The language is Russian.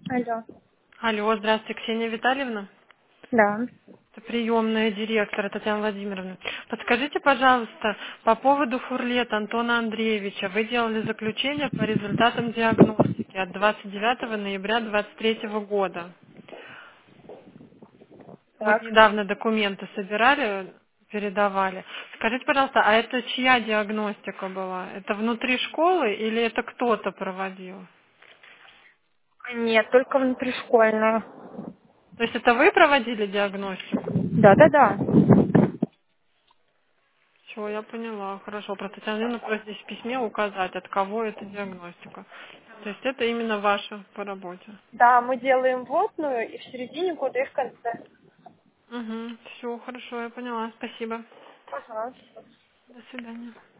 Алло. Алло, здравствуйте, Ксения Витальевна. Да. Это приемная директора Татьяна Владимировна. Подскажите, пожалуйста, по поводу Фурлет Антона Андреевича. Вы делали заключение по результатам диагностики от 29 ноября 2023 года. Вот Так. недавно документы собирали, передавали. Скажите, пожалуйста, а это чья диагностика была? Это внутри школы или это кто-то проводил? Нет, только внутришкольную. То есть это вы проводили диагностику? Да. Все, я поняла. Хорошо. Просто Татьяна Владимировна просит здесь в письме указать, от кого эта диагностика. То есть это именно ваша по работе. Да, мы делаем вводную и в середине года, и в конце. Угу. Все, хорошо, я поняла. Спасибо. Ага. До свидания.